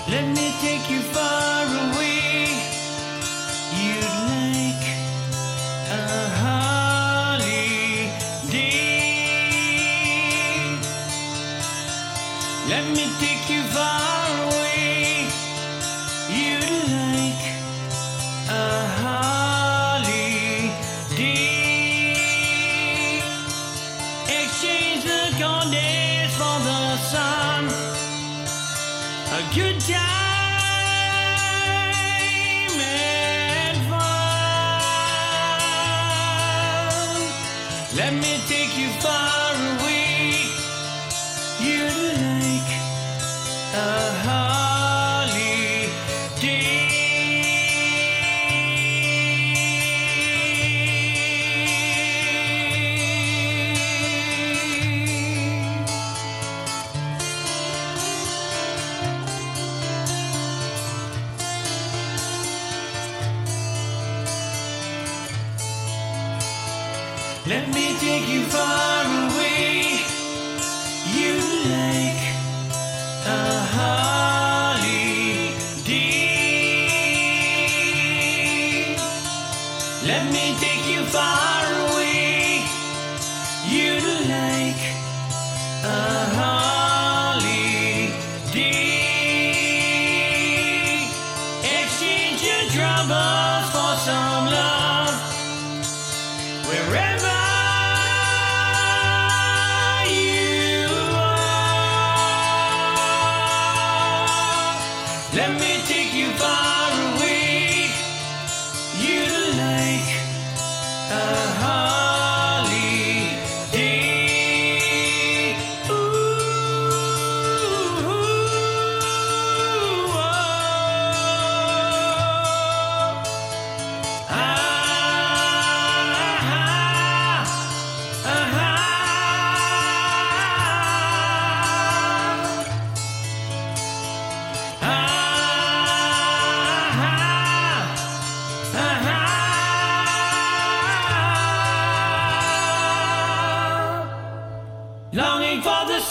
Let me take you far away. You'd like a holiday. Let me take you far away. You'd like a holiday. Exchange the cold days for the sun. A good time and fun. Let me take you far away. You'd like a holiday. Let me take you far away. You'd like a holiday. Let me take you far away. You'd like a holiday. Exchange your troubles for some love. Wherever let me take you far away. You'd like a holiday. Ooh, oh. Ah, ah, ah, ah. Longing for the